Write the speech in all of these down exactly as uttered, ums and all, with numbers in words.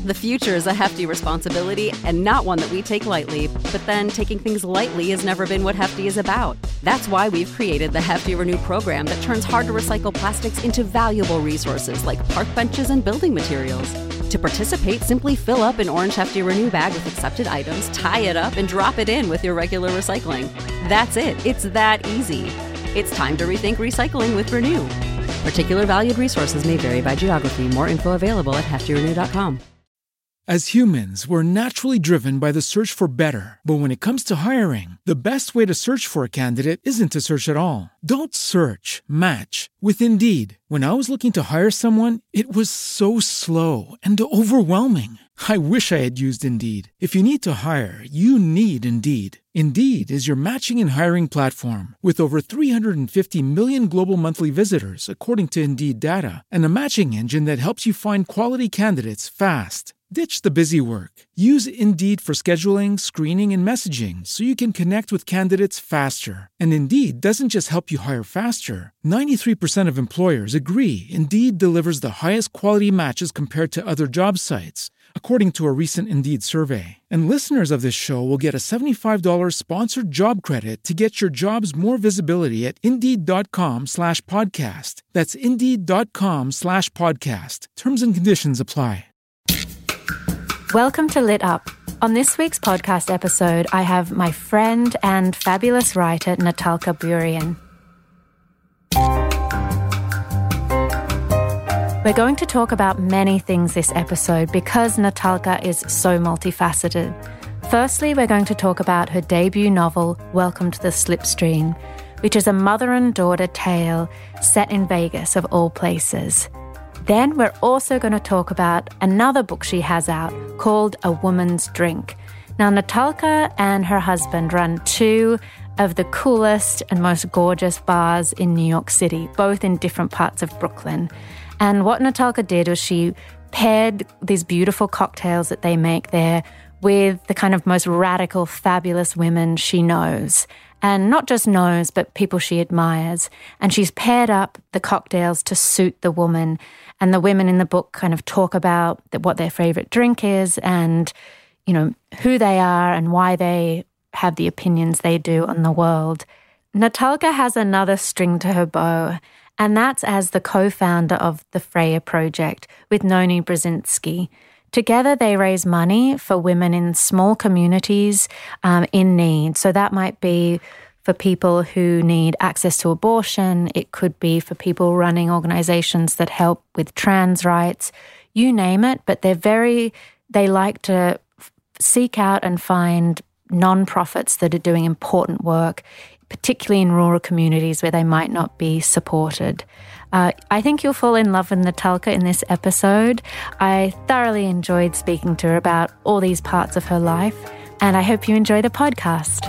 The future is a hefty responsibility and not one that we take lightly, but then taking things lightly has never been what Hefty is about. That's why we've created the Hefty Renew program that turns hard-to-recycle plastics into valuable resources like park benches and building materials. To participate, simply fill up an orange Hefty Renew bag with accepted items, tie it up, and drop it in with your regular recycling. That's it. It's that easy. It's time to rethink recycling with Renew. Particular valued resources may vary by geography. More info available at hefty renew dot com. As humans, we're naturally driven by the search for better. But when it comes to hiring, the best way to search for a candidate isn't to search at all. Don't search, match with Indeed. When I was looking to hire someone, it was so slow and overwhelming. I wish I had used Indeed. If you need to hire, you need Indeed. Indeed is your matching and hiring platform with over three hundred fifty million global monthly visitors, according to Indeed data, and a matching engine that helps you find quality candidates fast. Ditch the busy work. Use Indeed for scheduling, screening, and messaging so you can connect with candidates faster. And Indeed doesn't just help you hire faster. ninety-three percent of employers agree Indeed delivers the highest quality matches compared to other job sites, according to a recent Indeed survey. And listeners of this show will get a seventy-five dollars sponsored job credit to get your jobs more visibility at Indeed.com slash podcast. That's Indeed.com slash podcast. Terms and conditions apply. Welcome to Lit Up. On this week's podcast episode, I have my friend and fabulous writer, Natalka Burian. We're going to talk about many things this episode because Natalka is so multifaceted. Firstly, we're going to talk about her debut novel, Welcome to the Slipstream, which is a mother and daughter tale set in Vegas, of all places. Then we're also going to talk about another book she has out called A Woman's Drink. Now, Natalka and her husband run two of the coolest and most gorgeous bars in New York City, both in different parts of Brooklyn. And what Natalka did was she paired these beautiful cocktails that they make there with the kind of most radical, fabulous women she knows. And not just knows, but people she admires. And she's paired up the cocktails to suit the woman. And the women in the book kind of talk about what their favorite drink is and, you know, who they are and why they have the opinions they do on the world. Natalka has another string to her bow, and that's as the co-founder of the Freya Project with Noni Brzezinski. Together, they raise money for women in small communities um, in need. So that might be for people who need access to abortion. It could be for people running organizations that help with trans rights. You name it, but they're very, they like to f- seek out and find nonprofits that are doing important work, particularly in rural communities where they might not be supported. Uh, I think you'll fall in love with Natalka in this episode. I thoroughly enjoyed speaking to her about all these parts of her life, and I hope you enjoy the podcast.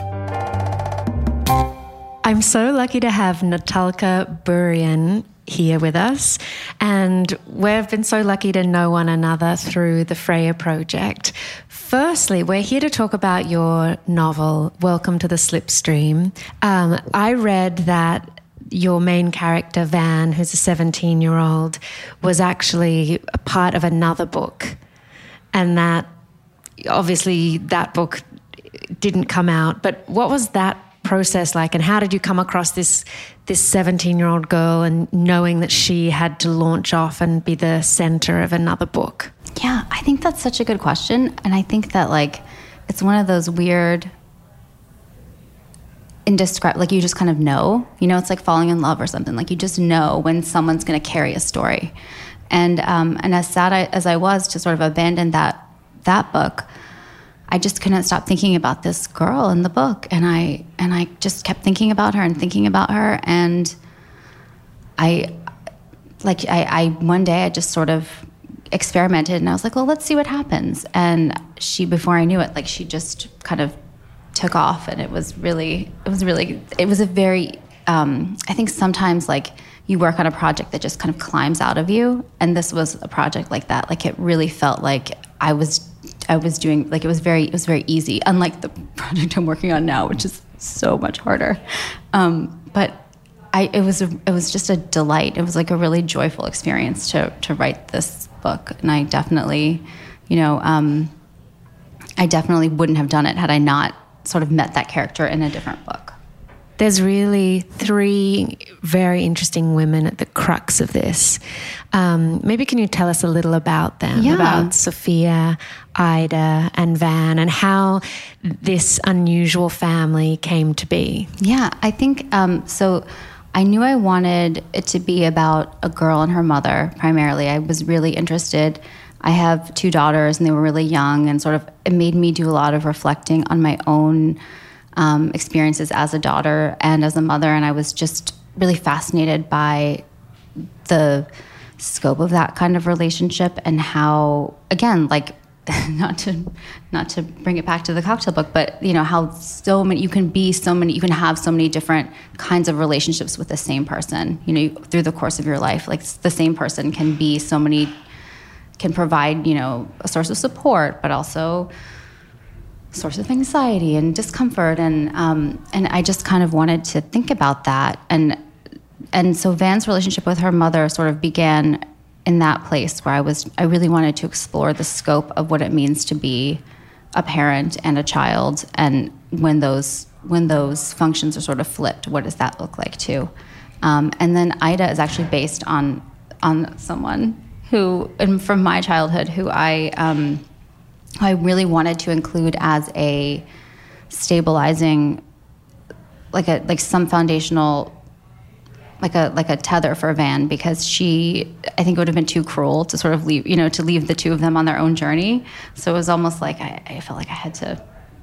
I'm so lucky to have Natalka Burian here with us, and we've been so lucky to know one another through the Freya Project. Firstly, we're here to talk about your novel, Welcome to the Slipstream. Um, I read that your main character, Van, who's a seventeen-year-old, was actually a part of another book, and that obviously that book didn't come out. But what was that process like, and how did you come across this this seventeen-year-old girl and knowing that she had to launch off and be the center of another book? Yeah, I think that's such a good question, and I think that like it's one of those weird indescribable, like you just kind of know, you know, it's like falling in love or something. Like you just know when someone's going to carry a story, and um, and as sad I, as I was to sort of abandon that that book, I just couldn't stop thinking about this girl in the book, and I and I just kept thinking about her and thinking about her, and I like I, I one day I just sort of experimented, and I was like, well, let's see what happens. And she, before I knew it, like she just kind of took off, and it was really, it was really, it was a very, um, I think sometimes like you work on a project that just kind of climbs out of you, and this was a project like that. Like it really felt like I was, I was doing, like it was very, it was very easy, unlike the project I'm working on now, which is so much harder. Um, but I, it was, a, it was just a delight. It was like a really joyful experience to to write this book, and I definitely you know, um, I definitely wouldn't have done it had I not sort of met that character in a different book. There's really three very interesting women at the crux of this. Um, maybe can you tell us a little about them, yeah. about Sophia, Ida, and Van, and how this unusual family came to be? Yeah, I think, um, so I knew I wanted it to be about a girl and her mother, primarily. I was really interested. I have two daughters, and they were really young, and sort of it made me do a lot of reflecting on my own Um, experiences as a daughter and as a mother, and I was just really fascinated by the scope of that kind of relationship and how, again, like not to not to bring it back to the cocktail book, but you know how so many you can be so many you can have so many different kinds of relationships with the same person. You know, through the course of your life, like the same person can be so many can provide you know a source of support, but also source of anxiety and discomfort, and um, and I just kind of wanted to think about that, and and so Van's relationship with her mother sort of began in that place where I was I really wanted to explore the scope of what it means to be a parent and a child, and when those when those functions are sort of flipped, what does that look like too? Um, and then Ida is actually based on on someone who, and from my childhood, who I. Um, I really wanted to include as a stabilizing, like a like some foundational, like a like a tether for Van, because she, I think it would have been too cruel to sort of leave, you know, to leave the two of them on their own journey. So it was almost like I, I felt like I had to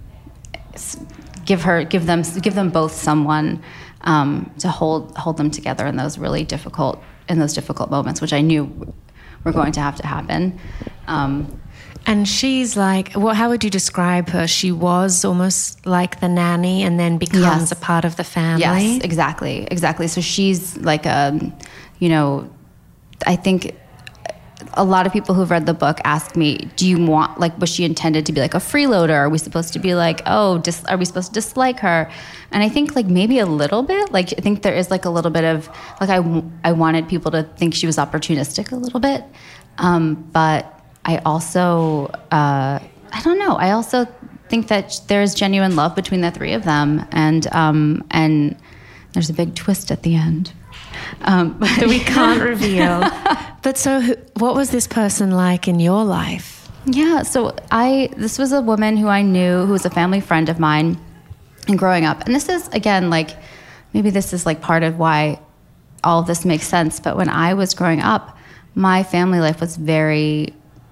give her, give them, give them both someone um, to hold hold them together in those really difficult in those difficult moments, which I knew were going to have to happen. Um, And she's like, well, how would you describe her? She was almost like the nanny and then becomes yes. a part of the family. Yes, exactly, exactly. So she's like, a, you know, I think a lot of people who've read the book ask me, do you want, like, was she intended to be like a freeloader? Are we supposed to be like, oh, dis- are we supposed to dislike her? And I think like maybe a little bit, like I think there is like a little bit of, like I, I wanted people to think she was opportunistic a little bit. Um, but I also, uh, I don't know. I also think that there's genuine love between the three of them, and um, and there's a big twist at the end um, that we can't reveal. But so, who, what was this person like in your life? Yeah, so I this was a woman who I knew, who was a family friend of mine, and growing up. And this is again like maybe this is like part of why all of this makes sense. But when I was growing up, my family life was very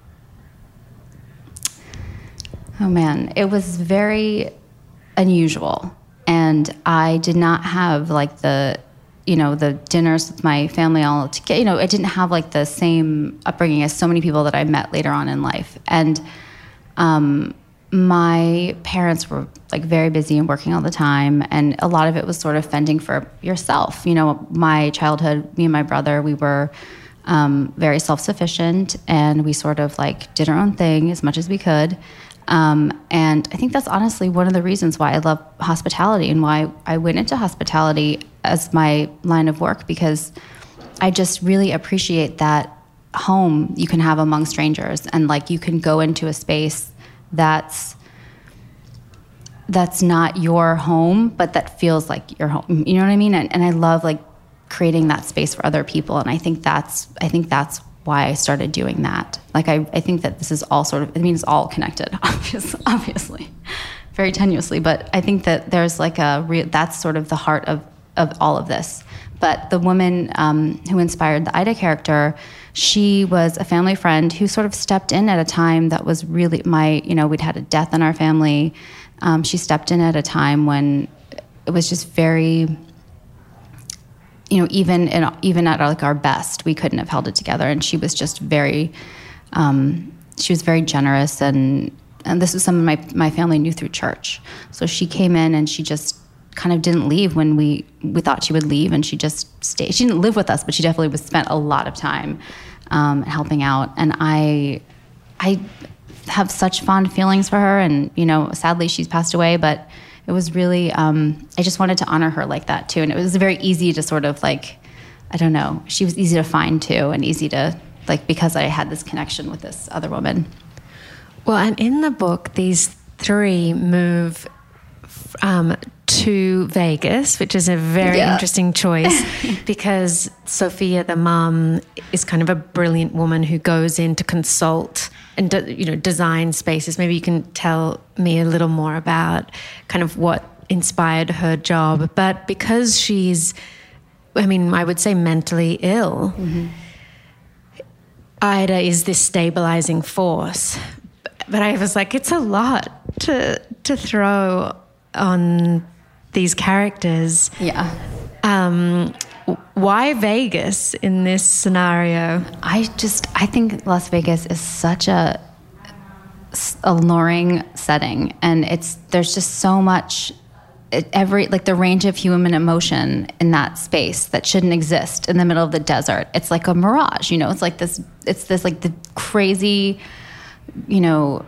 Oh man, it was very unusual, and I did not have like the, you know, the dinners with my family all together. You know, I didn't have like the same upbringing as so many people that I met later on in life, and um, my parents were like very busy and working all the time, and a lot of it was sort of fending for yourself. You know, my childhood, me and my brother, we were um, very self-sufficient, and we sort of like did our own thing as much as we could. Um, and I think that's honestly one of the reasons why I love hospitality and why I went into hospitality as my line of work, because I just really appreciate that home you can have among strangers, and like you can go into a space that's that's not your home, but that feels like your home. You know what I mean? And, and I love like creating that space for other people, and I think that's I think that's why I started doing that. Like I, I think that this is all sort of, I mean, it's all connected, obviously, obviously, very tenuously. But I think that there's like a real, that's sort of the heart of, of all of this. But the woman um, who inspired the Ida character, she was a family friend who sort of stepped in at a time that was really my, you know, we'd had a death in our family. Um, she stepped in at a time when it was just very, you know, even in, even at like our best, we couldn't have held it together. And she was just very, um, she was very generous, and and this was something my my family knew through church. So she came in and she just kind of didn't leave when we we thought she would leave, and she just stayed. She didn't live with us, but she definitely was spent a lot of time um, helping out. And I I have such fond feelings for her, and you know, sadly she's passed away, but. It was really, um, I just wanted to honor her like that too. And it was very easy to sort of like, I don't know, she was easy to find too, and easy to, like, because I had this connection with this other woman. Well, and in the book, these three move um, to Vegas, which is a very yeah. interesting choice because Sophia, the mom, is kind of a brilliant woman who goes in to consult and do, you know design spaces. Maybe you can tell me a little more about kind of what inspired her job. But because she's, I mean, I would say mentally ill, mm-hmm. Ida is this stabilizing force. But I was like, it's a lot to to throw on these characters. Yeah. Um, why Vegas in this scenario? I just, I think Las Vegas is such a alluring setting, and it's there's just so much, every like the range of human emotion in that space that shouldn't exist in the middle of the desert. It's like a mirage, you know. It's like this. It's this like the crazy, you know,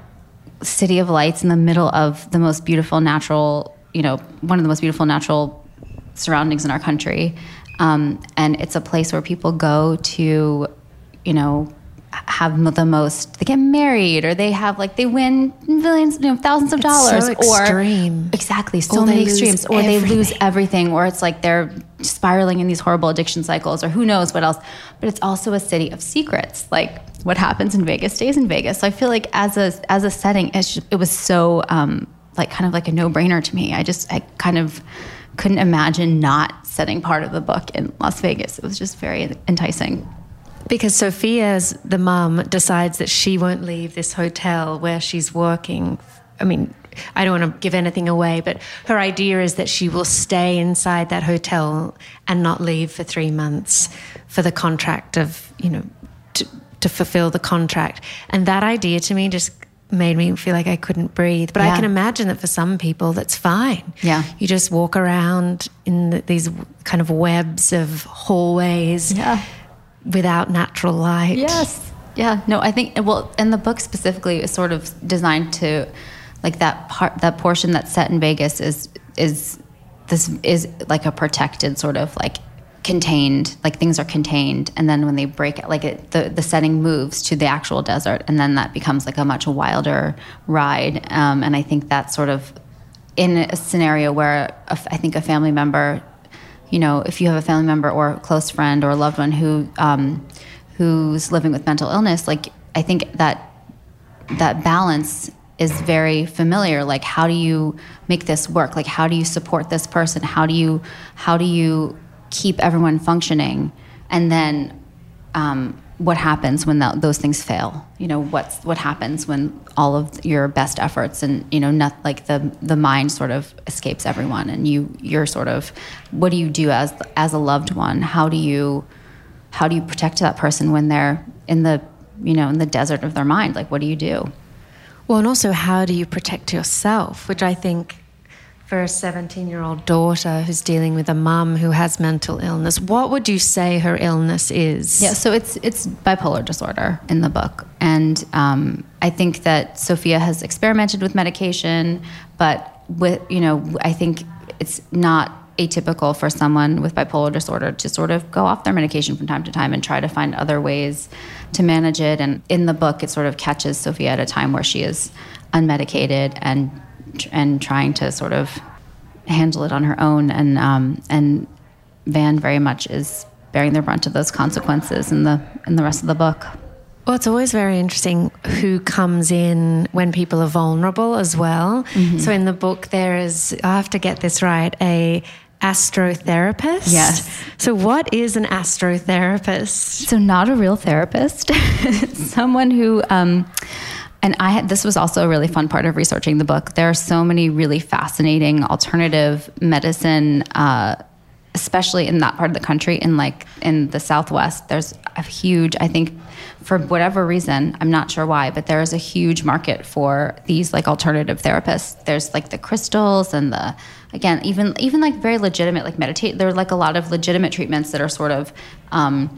city of lights in the middle of the most beautiful natural, you know, one of the most beautiful natural surroundings in our country. Um, and it's a place where people go to, you know, have the most, they get married, or they have like, they win millions, you know, thousands of it's dollars. So extreme. Or exactly, so or many extremes. Or everything. they lose everything, or it's like they're spiraling in these horrible addiction cycles, or who knows what else. But it's also a city of secrets. Like what happens in Vegas stays in Vegas. So I feel like as a as a setting, it's just, it was so um, like kind of like a no-brainer to me. I just I kind of couldn't imagine not setting part of the book in Las Vegas. It was just very enticing. Because Sophia's, the mum, decides that she won't leave this hotel where she's working. I mean, I don't want to give anything away, but her idea is that she will stay inside that hotel and not leave for three months for the contract of, you know, to, to fulfill the contract. And that idea to me just made me feel like I couldn't breathe. But yeah. I can imagine that for some people that's fine. Yeah. You just walk around in the, these kind of webs of hallways. Yeah. Without natural light. Yes. Yeah. No, I think, well, and the book specifically is sort of designed to, like that part, that portion that's set in Vegas is, is, this is like a protected sort of like contained, like things are contained. And then when they break it, like it, the, the setting moves to the actual desert, and then that becomes like a much wilder ride. Um, and I think that's sort of in a scenario where a, I think a family member, you know, if you have a family member or a close friend or a loved one who um, who's living with mental illness, like I think that that balance is very familiar. Like, how do you make this work? Like, how do you support this person? How do you how do you keep everyone functioning? And then um, what happens when that, those things fail? You know, what's what happens when all of your best efforts and, you know, not like the the mind sort of escapes everyone, and you you're sort of, what do you do as as a loved one? How do you how do you protect that person when they're in the, you know, in the desert of their mind? Like, what do you do? Well, and also, how do you protect yourself? Which I think, for a seventeen-year-old daughter who's dealing with a mum who has mental illness, what would you say her illness is? Yeah, so it's it's bipolar disorder in the book. And um, I think that Sophia has experimented with medication, but with, you know, I think it's not atypical for someone with bipolar disorder to sort of go off their medication from time to time and try to find other ways to manage it. And in the book, it sort of catches Sophia at a time where she is unmedicated and and trying to sort of handle it on her own. And um, and Van very much is bearing the brunt of those consequences in the in the rest of the book. Well, it's always very interesting who comes in when people are vulnerable as well. Mm-hmm. So in the book, there is, I have to get this right, a astrotherapist. Yes. So what is an astrotherapist? So not a real therapist. Someone who... Um, And I had, this was also a really fun part of researching the book. There are so many really fascinating alternative medicine, uh, especially in that part of the country. In like in the Southwest, there's a huge, I think, for whatever reason, I'm not sure why, but there is a huge market for these like alternative therapists. There's like the crystals and the, again, even even like very legitimate, like meditate. There are like a lot of legitimate treatments that are sort of um,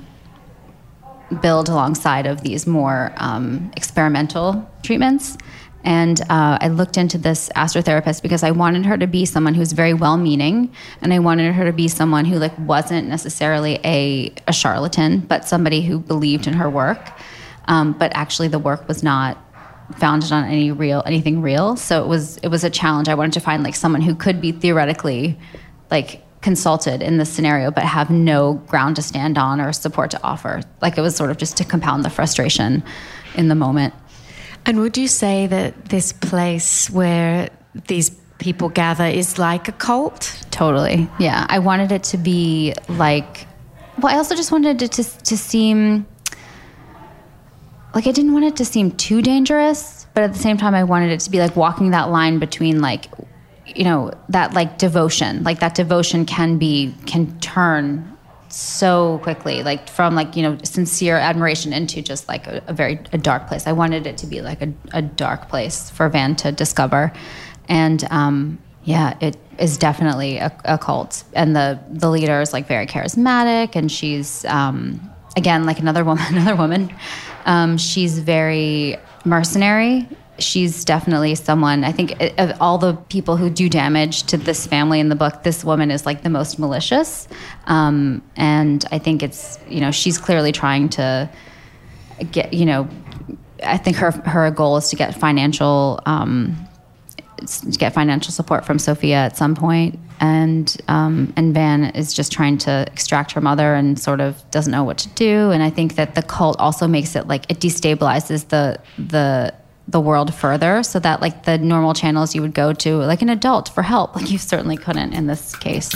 build alongside of these more um, experimental treatments. And uh, I looked into this astrotherapist because I wanted her to be someone who's very well-meaning, and I wanted her to be someone who like wasn't necessarily a, a charlatan, but somebody who believed in her work. Um, but actually the work was not founded on any real anything real. So it was it was a challenge. I wanted to find like someone who could be theoretically like consulted in this scenario, but have no ground to stand on or support to offer. Like it was sort of just to compound the frustration in the moment. And would you say that this place where these people gather is like a cult? Totally. Yeah. I wanted it to be like, well, I also just wanted it to, to seem like, I didn't want it to seem too dangerous, but at the same time, I wanted it to be like walking that line between like, you know, that like devotion, like that devotion can be, can turn so quickly, like from like, you know, sincere admiration into just like a, a very, a dark place. I wanted it to be like a, a dark place for Van to discover. And um, yeah, it is definitely a, a cult. And the, the leader is like very charismatic, and she's, um, again, like another woman, another woman. Um, she's very mercenary. She's definitely someone, I think of all the people who do damage to this family in the book, this woman is like the most malicious. Um, and I think it's, you know, she's clearly trying to get, you know, I think her, her goal is to get financial, um, to get financial support from Sophia at some point. And, um, and Van is just trying to extract her mother and sort of doesn't know what to do. And I think that the cult also makes it like, it destabilizes the, the, the world further, so that like the normal channels you would go to like an adult for help, like you certainly couldn't in this case.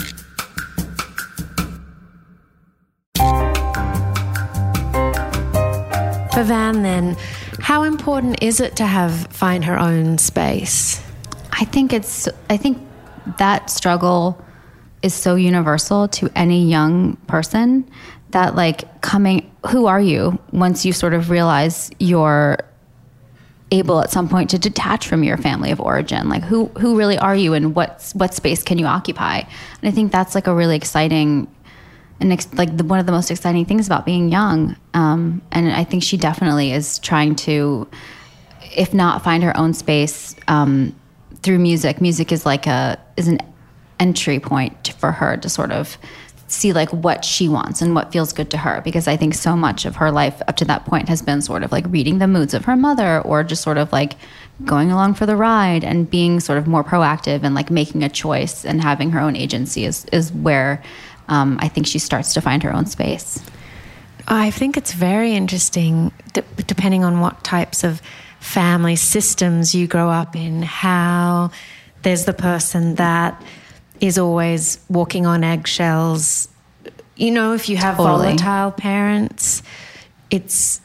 For Van then, how important is it to have find her own space? I think it's, I think that struggle is so universal to any young person that like coming, who are you once you sort of realize you're able at some point to detach from your family of origin? Like who who really are you, and what what space can you occupy? And I think that's like a really exciting and ex- like the, one of the most exciting things about being young. Um, and I think she definitely is trying to, if not find her own space um, through music. Music is like a is an entry point for her to sort of see like what she wants and what feels good to her, because I think so much of her life up to that point has been sort of like reading the moods of her mother, or just sort of like going along for the ride and being sort of more proactive and like making a choice and having her own agency is is where um, I think she starts to find her own space. I think it's very interesting, d- depending on what types of family systems you grow up in, how there's the person that is always walking on eggshells. You know, if you have Totally. volatile parents, it's,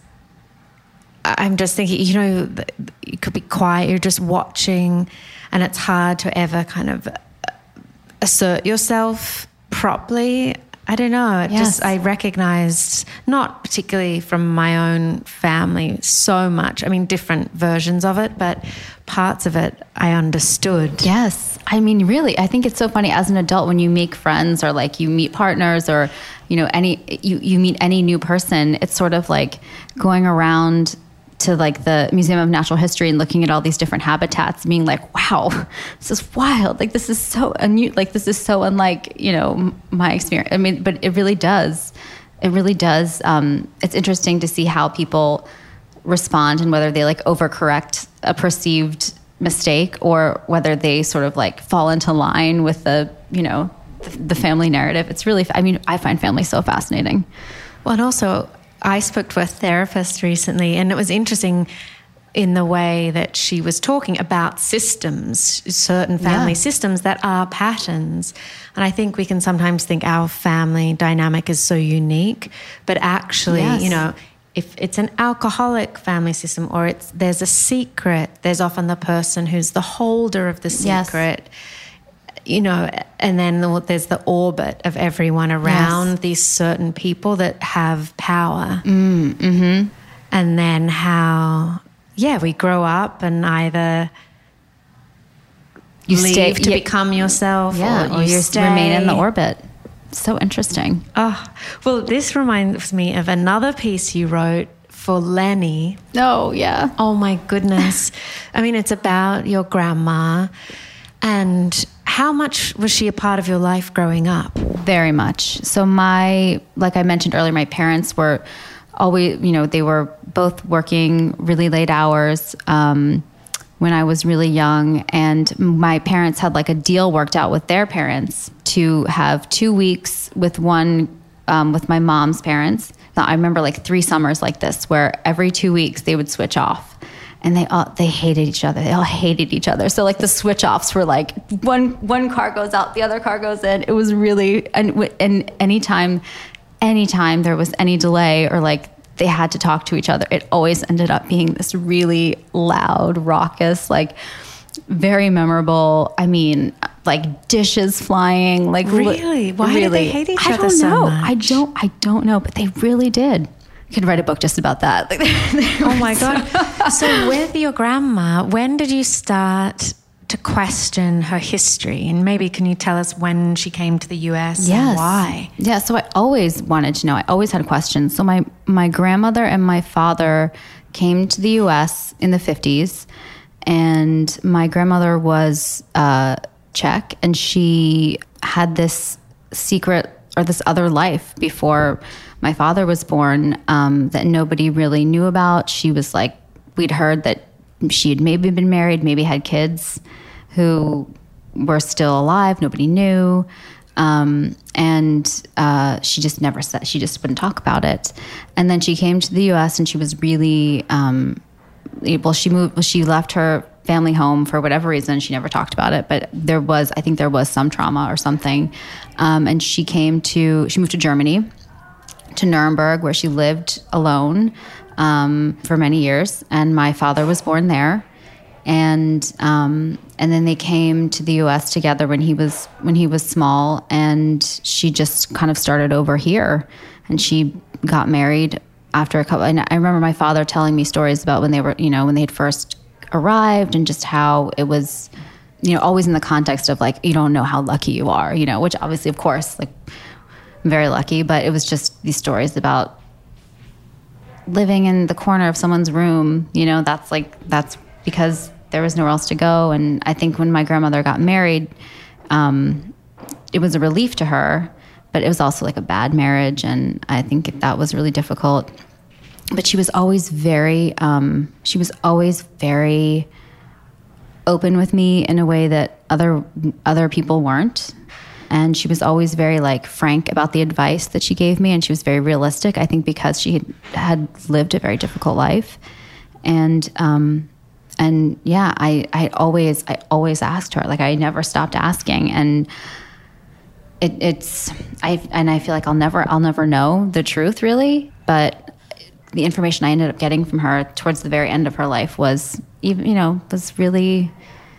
I'm just thinking, you know, you could be quiet, you're just watching, and it's hard to ever kind of assert yourself properly. I don't know. It Yes. just, I recognized, not particularly from my own family so much, I mean, different versions of it, but parts of it I understood. Yes. I mean, really, I think it's so funny as an adult when you make friends or like you meet partners or, you know, any, you, you meet any new person, it's sort of like going around to like the Museum of Natural History and looking at all these different habitats, being like, wow, this is wild. Like, this is so unusual. Like, this is so unlike, you know, my experience. I mean, but it really does. It really does. Um, it's interesting to see how people respond and whether they like overcorrect a perceived mistake or whether they sort of like fall into line with the, you know, the, the family narrative. It's really, I mean, I find family so fascinating. Well, and also, I spoke to a therapist recently, and it was interesting in the way that she was talking about systems, certain family Yeah. systems that are patterns. And I think we can sometimes think our family dynamic is so unique, but actually, Yes. you know, if it's an alcoholic family system or it's there's a secret, there's often the person who's the holder of the Yes. secret. You know, and then there's the orbit of everyone around Yes. these certain people that have power. Mm, mm-hmm. And then how, yeah, we grow up and either You leave stay- to yeah. become yourself Yeah, or, or you you stay. remain in the orbit. So interesting. Oh, well, this reminds me of another piece you wrote for Lenny. Oh, yeah. Oh, my goodness. I mean, it's about your grandma. And how much was she a part of your life growing up? Very much. So my, like I mentioned earlier, my parents were always, you know, they were both working really late hours um, when I was really young. And my parents had like a deal worked out with their parents to have two weeks with one, um, with my mom's parents. Now, I remember like three summers like this, where every two weeks they would switch off. And they all, they hated each other. They all hated each other. So like the switch offs were like one one car goes out, the other car goes in. It was really, and and anytime, anytime there was any delay or like they had to talk to each other, it always ended up being this really loud, raucous, like very memorable. I mean, like dishes flying, like really. Why really, did they hate each I other don't so know. much? I don't. I don't know. But they really did. I could write a book just about that. Like, oh my God. So with your grandma, when did you start to question her history? And maybe can you tell us when she came to the U S yes. and why? Yeah, so I always wanted to know. I always had questions. So my, my grandmother and my father came to the U S in the fifties, and my grandmother was uh, Czech, and she had this secret or this other life before my father was born um, that nobody really knew about. She was like, we'd heard that she had maybe been married, maybe had kids who were still alive. Nobody knew. Um, and uh, she just never said, she just wouldn't talk about it. And then she came to the U S and she was really, um, well, she moved, well, she left her family home for whatever reason. She never talked about it, but there was, I think there was some trauma or something. Um, and she came to, she moved to Germany, to Nuremberg, where she lived alone um, for many years. And my father was born there. And um, and then they came to the U S together when he was when he was small. And she just kind of started over here. And she got married after a couple. And I remember my father telling me stories about when they were, you know, when they had first arrived, and just how it was, you know, always in the context of like, you don't know how lucky you are, you know, which obviously, of course, like, I'm very lucky, but it was just these stories about living in the corner of someone's room. You know, that's like, that's because there was nowhere else to go. And I think when my grandmother got married, um, it was a relief to her, but it was also like a bad marriage. And I think that was really difficult. But she was always very, um, she was always very open with me in a way that other other people weren't. And she was always very like frank about the advice that she gave me. And she was very realistic, I think, because she had, had lived a very difficult life. And, um, and yeah, I, I always, I always asked her, like I never stopped asking. And it, it's, I, and I feel like I'll never, I'll never know the truth really, but the information I ended up getting from her towards the very end of her life was even, you know, was really,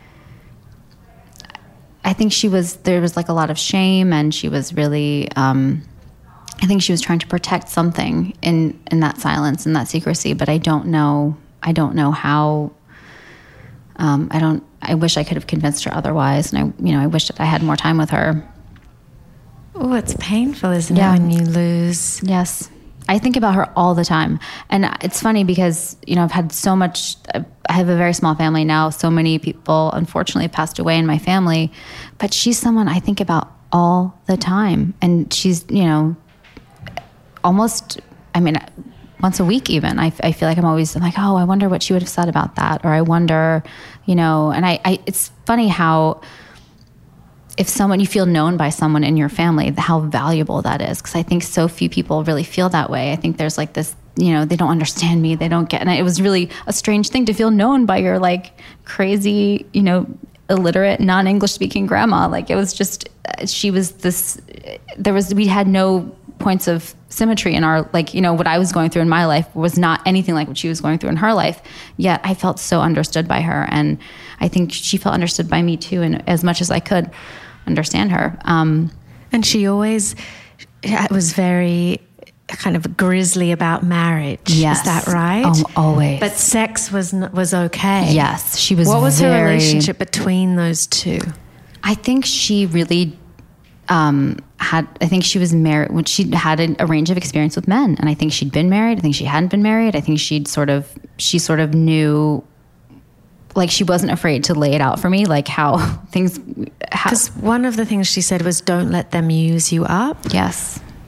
I think she was, there was like a lot of shame, and she was really, um, I think she was trying to protect something in, in that silence and that secrecy, but I don't know, I don't know how, um, I don't, I wish I could have convinced her otherwise. And I, you know, I wish that I had more time with her. Oh, it's painful, isn't Yeah. it, when you lose? Yes. I think about her all the time. And it's funny because, you know, I've had so much, I have a very small family now. So many people, unfortunately, passed away in my family. But she's someone I think about all the time. And she's, you know, almost, I mean, once a week even. I, I feel like I'm always I'm like, oh, I wonder what she would have said about that. Or I wonder, you know, and I, I it's funny how if someone, you feel known by someone in your family, how valuable that is. Because I think so few people really feel that way. I think there's like this, you know, they don't understand me. They don't get, and it was really a strange thing to feel known by your like crazy, you know, illiterate, non-English speaking grandma. Like it was just, she was this, there was, we had no points of symmetry in our, like, you know, what I was going through in my life was not anything like what she was going through in her life. Yet I felt so understood by her. And I think she felt understood by me too, and as much as I could understand her. Um, and she always was very kind of grisly about marriage. Yes. Is that right? Oh, always. But sex was was okay. Yes, she was. What was very, her relationship between those two? I think she really um, had. I think she was married when she had a, a range of experience with men, and I think she'd been married. I think she hadn't been married. I think she'd sort of she sort of knew. Like she wasn't afraid to lay it out for me, like how things. Because one of the things she said was, "Don't let them use you up." Yes.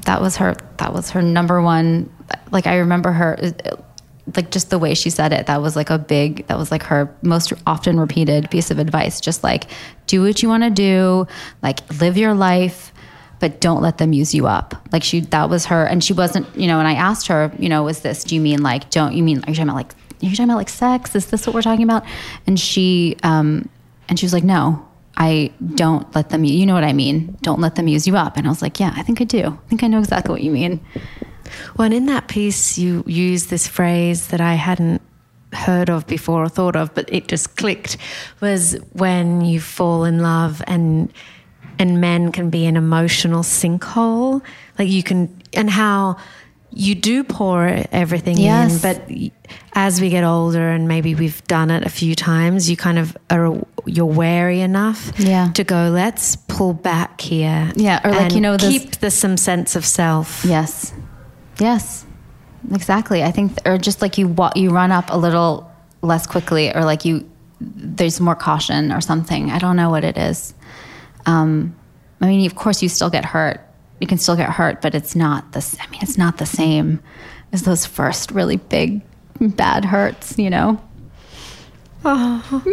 that was her, that was her number one, like I remember her, like just the way she said it, that was like a big, that was like her most often repeated piece of advice. Just like, do what you want to do, like live your life, but don't let them use you up. Like she, that was her. And she wasn't, you know, and I asked her, you know, was this, do you mean like, don't you mean, are you talking about like, are you talking about like sex? Is this what we're talking about? And she, um, and she was like, no, I don't let them, you know what I mean? Don't let them use you up. And I was like, yeah, I think I do. I think I know exactly what you mean. Well, and in that piece, you use this phrase that I hadn't heard of before or thought of, but it just clicked, was when you fall in love and and men can be an emotional sinkhole. Like you can, and how you do pour everything yes. in, but as we get older and maybe we've done it a few times, you kind of are, you're wary enough yeah. to go, let's pull back here. Yeah, or like, you know, this, keep the some sense of self. Yes. Yes, exactly. I think, or just like you you run up a little less quickly, or like you, there's more caution or something. I don't know what it is. Um, I mean, of course you still get hurt. You can still get hurt, but it's not the, I mean, it's not the same as those first really big, bad hurts, you know? Oh.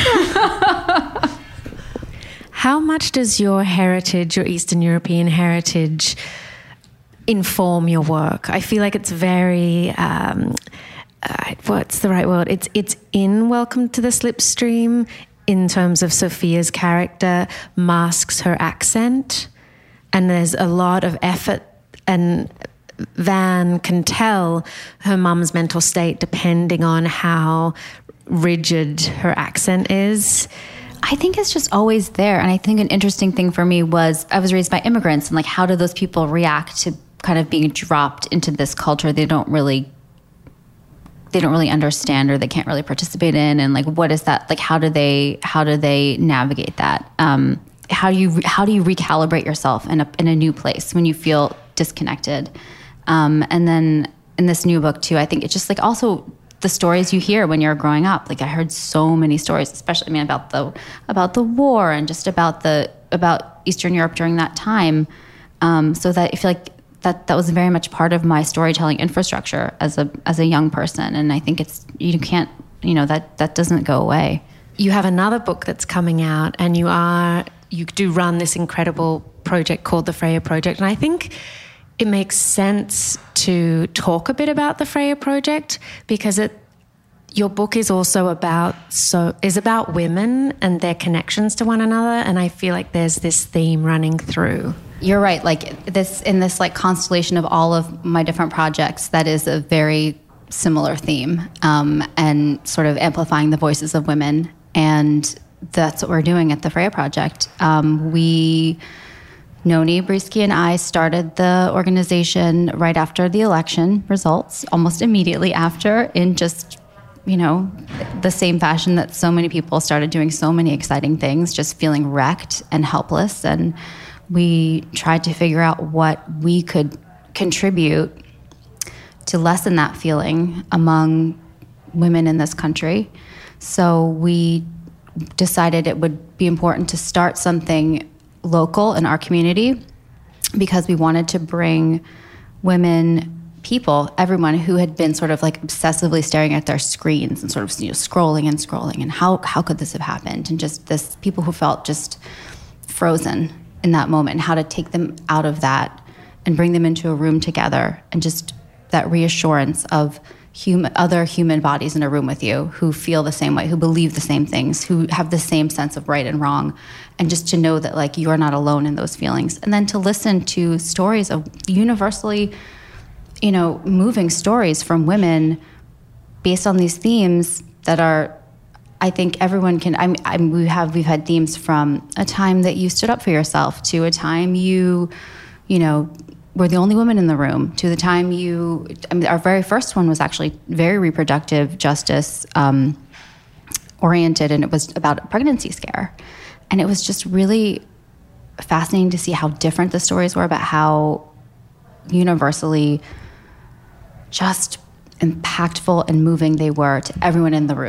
How much does your heritage, your Eastern European heritage, inform your work? I feel like it's very, um, uh, what's the right word? It's it's in Welcome to the Slipstream in terms of Sophia's character masks her accent, and there's a lot of effort, and Van can tell her mum's mental state depending on how rigid her accent is. I think it's just always there. And I think an interesting thing for me was I was raised by immigrants, and like, how do those people react to kind of being dropped into this culture they don't really they don't really understand, or they can't really participate in, and like, what is that, like, how do they how do they navigate that? Um, how do you how do you recalibrate yourself in a in a new place when you feel disconnected? Um, and then in this new book too, I think it's just like also the stories you hear when you're growing up. Like I heard so many stories, especially I mean about the about the war and just about the about Eastern Europe during that time. Um, so that I feel like that that was very much part of my storytelling infrastructure as a as a young person, and I think it's you can't you know that that doesn't go away. You have another book that's coming out, and you are you do run this incredible project called the Freya Project, and I think it makes sense to talk a bit about the Freya Project because it your book is also about so is about women and their connections to one another, and I feel like there's this theme running through. You're right. Like this, in this like constellation of all of my different projects, that is a very similar theme, um, and sort of amplifying the voices of women. And that's what we're doing at the Freya Project. Um, we, Noni Briski and I started the organization right after the election results, almost immediately after, in just, you know, the same fashion that so many people started doing so many exciting things, just feeling wrecked and helpless. And we tried to figure out what we could contribute to lessen that feeling among women in this country. So we decided it would be important to start something local in our community because we wanted to bring women, people, everyone who had been sort of like obsessively staring at their screens and sort of, you know, scrolling and scrolling and how how could this have happened? And just this people who felt just frozen in that moment, and how to take them out of that and bring them into a room together, and just that reassurance of human, other human bodies in a room with you who feel the same way, who believe the same things, who have the same sense of right and wrong, and just to know that like you're not alone in those feelings. And then to listen to stories of universally, you know, moving stories from women based on these themes that are, I think everyone can, I'm, I'm, we have, we've had themes from a time that you stood up for yourself to a time you, you know, were the only woman in the room, to the time you, I mean, our very first one was actually very reproductive justice um, oriented, and it was about a pregnancy scare. And it was just really fascinating to see how different the stories were, about how universally just impactful and moving they were to everyone in the room.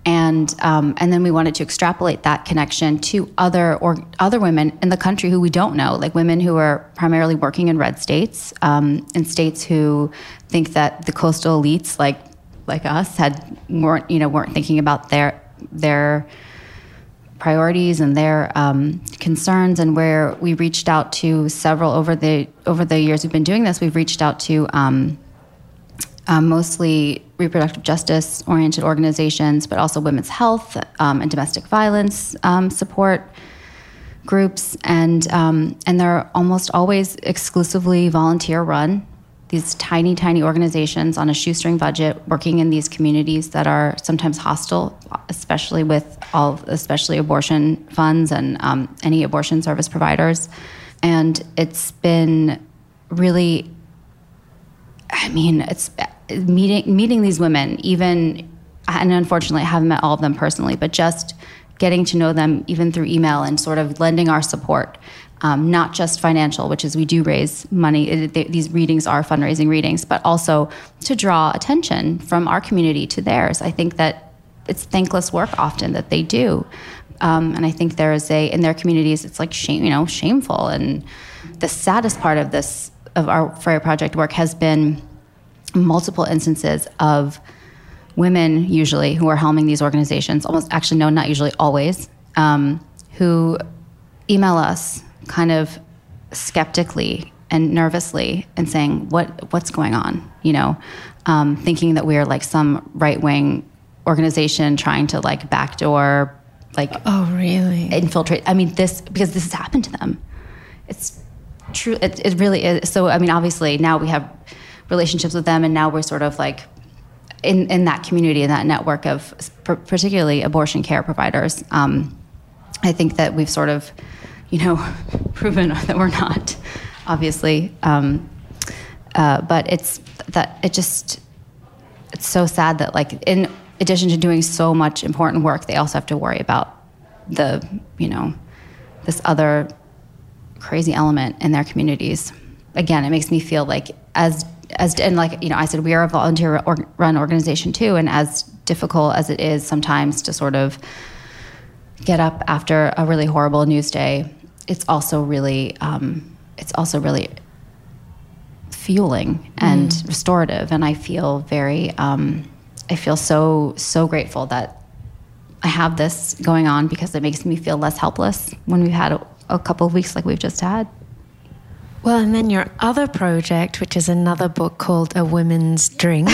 And um, and then we wanted to extrapolate that connection to other or other women in the country who we don't know, like women who are primarily working in red states, um, in states who think that the coastal elites, like like us, had weren't you know weren't thinking about their their priorities and their um, concerns. And where we reached out to several over the over the years we've been doing this, we've reached out to. Um, Um, mostly reproductive justice-oriented organizations, but also women's health um, and domestic violence um, support groups, and um, and they're almost always exclusively volunteer-run. These tiny, tiny organizations on a shoestring budget, working in these communities that are sometimes hostile, especially with all, especially abortion funds and um, any abortion service providers. And it's been really. I mean, it's meeting meeting these women, even, and unfortunately I haven't met all of them personally, but just getting to know them even through email and sort of lending our support, um, not just financial, which is we do raise money. It, they, these readings are fundraising readings, but also to draw attention from our community to theirs. I think that it's thankless work often that they do. Um, and I think there is a, in their communities, it's like shame, you know, shameful. And the saddest part of this of our Freya Project work has been multiple instances of women, usually, who are helming these organizations, almost actually, no, not usually, always, um, who email us kind of skeptically and nervously and saying, what what's going on, you know, um, thinking that we are like some right-wing organization trying to like backdoor, like, oh, really? Infiltrate. I mean, this, because this has happened to them. It's true. It, it really is. So, I mean, obviously now we have relationships with them, and now we're sort of like in, in that community, in that network of particularly abortion care providers. Um, I think that we've sort of, you know, proven that we're not, obviously. Um, uh, but it's that it just, it's so sad that like in addition to doing so much important work, they also have to worry about the, you know, this other crazy element in their communities. Again, it makes me feel like as as and like you know I said, we are a volunteer or, run organization too, and as difficult as it is sometimes to sort of get up after a really horrible news day, it's also really um, it's also really fueling and mm. restorative. And I feel very um, I feel so so grateful that I have this going on, because it makes me feel less helpless when we've had a, a couple of weeks like we've just had. Well, and then your other project, which is another book called A Women's Drink,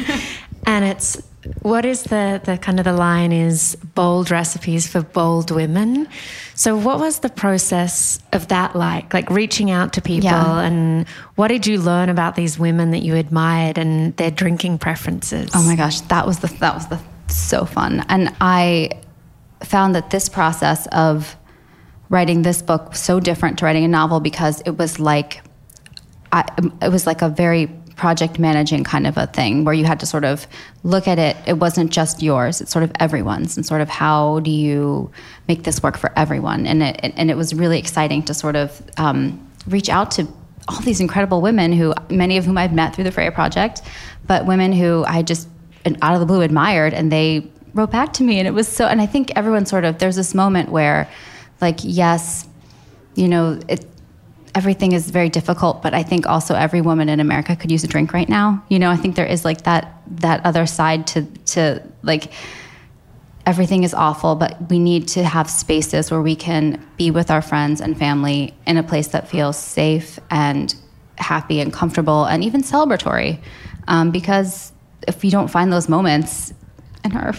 and it's, what is the, the kind of the line is bold recipes for bold women. So what was the process of that like, like reaching out to people yeah. and what did you learn about these women that you admired and their drinking preferences? Oh my gosh, that was the, that was the, so fun. And I found that this process of writing this book was so different to writing a novel, because it was like, I, it was like a very project managing kind of a thing where you had to sort of look at it. It wasn't just yours, it's sort of everyone's, and sort of how do you make this work for everyone? And it, and it was really exciting to sort of um, reach out to all these incredible women who, many of whom I've met through the Freya Project, but women who I just out of the blue admired, and they wrote back to me, and it was so, and I think everyone sort of, there's this moment where like, yes, you know, it, everything is very difficult, but I think also every woman in America could use a drink right now. You know, I think there is like that that other side to to like, everything is awful, but we need to have spaces where we can be with our friends and family in a place that feels safe and happy and comfortable and even celebratory. Um, because if we don't find those moments in our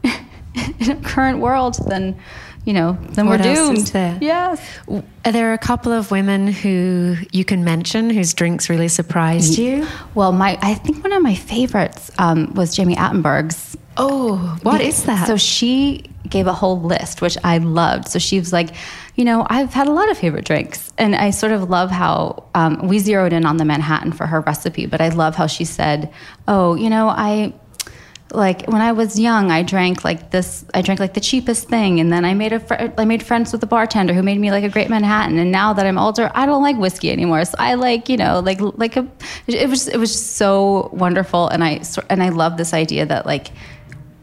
in our current world, then you know, then what we're doomed. Else is there? Yes. Are there a couple of women who you can mention whose drinks really surprised you? Well, my I think one of my favorites um, was Jamie Attenberg's. Oh, what because, is that? So she gave a whole list, which I loved. So she was like, you know, I've had a lot of favorite drinks. And I sort of love how um, we zeroed in on the Manhattan for her recipe, but I love how she said, oh, you know, I... like when I was young, I drank like this, I drank like the cheapest thing. And then I made a, fr- I made friends with a bartender who made me like a great Manhattan. And now that I'm older, I don't like whiskey anymore. So I like, you know, like, like a, it was, it was just so wonderful. And I, and I love this idea that like,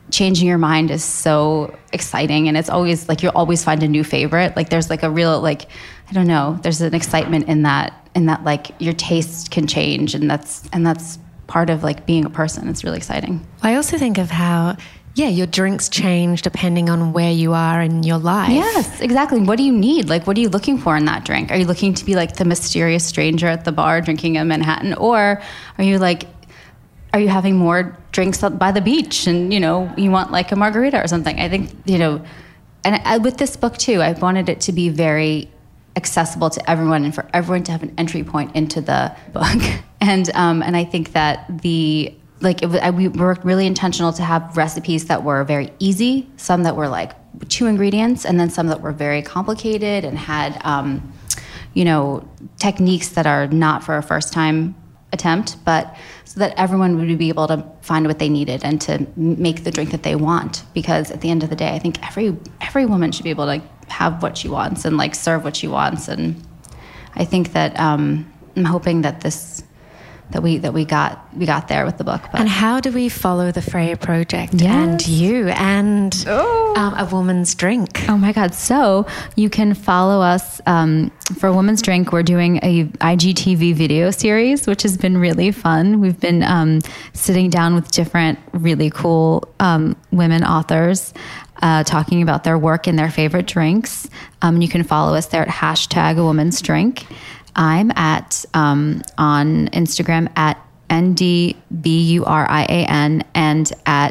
changing your mind is so exciting, and it's always like you'll always find a new favorite. Like there's like a real like I don't know, there's an excitement in that in that like your taste can change, and that's and that's part of like being a person. It's really exciting. I also think of how yeah, your drinks change depending on where you are in your life. Yes, exactly. What do you need? Like, what are you looking for in that drink? Are you looking to be like the mysterious stranger at the bar drinking a Manhattan? Or are you like, are you having more drinks by the beach and, you know, you want like a margarita or something? I think, you know, and I, with this book too, I wanted it to be very accessible to everyone and for everyone to have an entry point into the book. And, um, and I think that the... Like it was, I, we were really intentional to have recipes that were very easy, some that were like two ingredients, and then some that were very complicated and had, um, you know, techniques that are not for a first time attempt, but so that everyone would be able to find what they needed and to make the drink that they want. Because at the end of the day, I think every every woman should be able to have what she wants and like serve what she wants. And I think that um, I'm hoping that this. that we that we got we got there with the book. But. And how do we follow the Freya Project yes. and you and oh. um, A Woman's Drink? Oh my God. So you can follow us um, for A Woman's Drink. We're doing a I G T V video series, which has been really fun. We've been um, sitting down with different really cool um, women authors uh, talking about their work and their favorite drinks. Um, and you can follow us there at hashtag A Woman's Drink. I'm at, um, on Instagram at N D B U R I A N and at,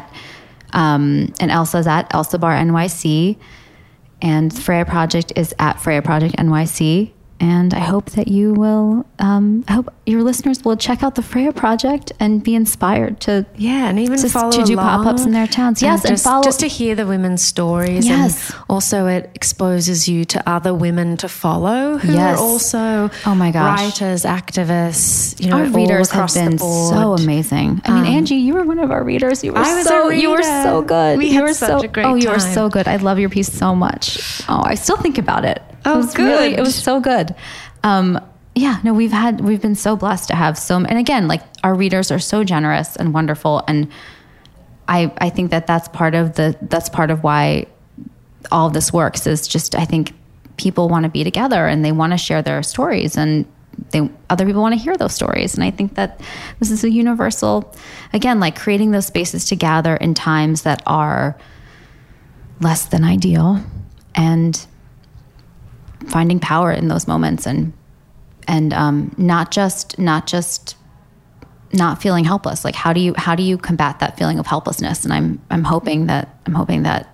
um, and Elsa's at Elsa Bar N Y C, and Freya Project is at Freya Project N Y C. And I hope that you will, um, I hope your listeners will check out the Freya Project and be inspired to, yeah, and even to, follow to do along. pop-ups in their towns. And yes, just, and follow just to hear the women's stories. Yes, and also it exposes you to other women to follow who yes. are also oh my gosh. writers, activists. You know, our readers all across have been the board. so amazing. I mean, um, Angie, you were one of our readers. You were I was so a reader. you were so good. We you had were such so, a great Oh, you time. were so good. I love your piece so much. Oh, I still think about it. Oh, it was good. Really, it was so good. Um, yeah, no, we've had, we've been so blessed to have so, and again, like our readers are so generous and wonderful. And I, I think that that's part of the, that's part of why all of this works is just, I think people want to be together and they want to share their stories and they, other people want to hear those stories. And I think that this is a universal, again, like creating those spaces to gather in times that are less than ideal and finding power in those moments and, and um, not just not just not feeling helpless. Like how do you how do you combat that feeling of helplessness? And I'm I'm hoping that I'm hoping that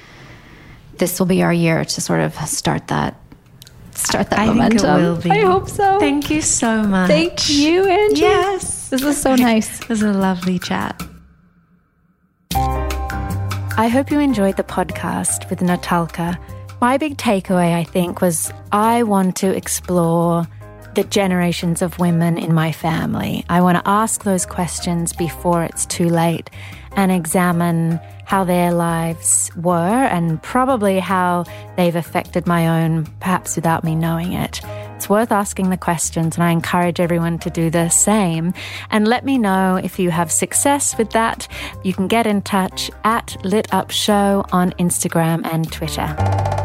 this will be our year to sort of start that start that I momentum. think it will be. I hope so. Thank you so much. Thank you, Angie. Yes, this was so nice. It was a lovely chat. I hope you enjoyed the podcast with Natalka. My big takeaway, I think, was I want to explore the generations of women in my family. I want to ask those questions before it's too late and examine how their lives were and probably how they've affected my own, perhaps without me knowing it. It's worth asking the questions, and I encourage everyone to do the same. And let me know if you have success with that. You can get in touch at Lit Up Show on Instagram and Twitter.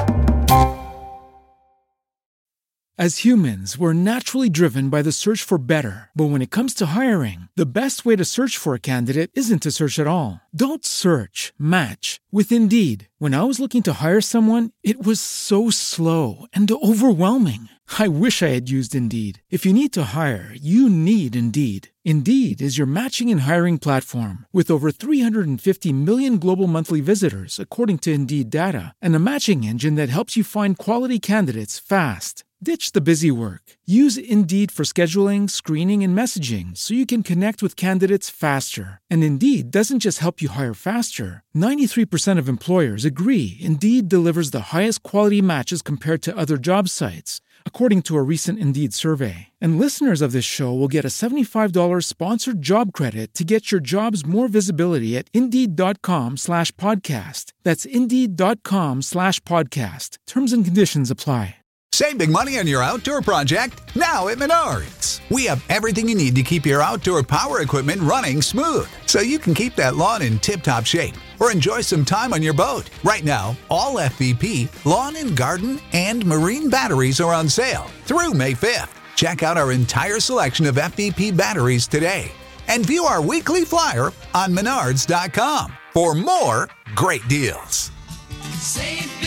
As humans, we're naturally driven by the search for better. But when it comes to hiring, the best way to search for a candidate isn't to search at all. Don't search, match with Indeed. When I was looking to hire someone, it was so slow and overwhelming. I wish I had used Indeed. If you need to hire, you need Indeed. Indeed is your matching and hiring platform with over three hundred fifty million global monthly visitors, according to Indeed data, and a matching engine that helps you find quality candidates fast. Ditch the busy work. Use Indeed for scheduling, screening, and messaging so you can connect with candidates faster. And Indeed doesn't just help you hire faster. ninety-three percent of employers agree Indeed delivers the highest quality matches compared to other job sites, according to a recent Indeed survey. And listeners of this show will get a seventy-five dollars sponsored job credit to get your jobs more visibility at Indeed.com slash podcast. That's Indeed.com slash podcast. Terms and conditions apply. Save big money on your outdoor project now at Menards. We have everything you need to keep your outdoor power equipment running smooth so you can keep that lawn in tip-top shape or enjoy some time on your boat. Right now, all F V P lawn and garden and marine batteries are on sale through May fifth. Check out our entire selection of F V P batteries today and view our weekly flyer on menards dot com for more great deals. Save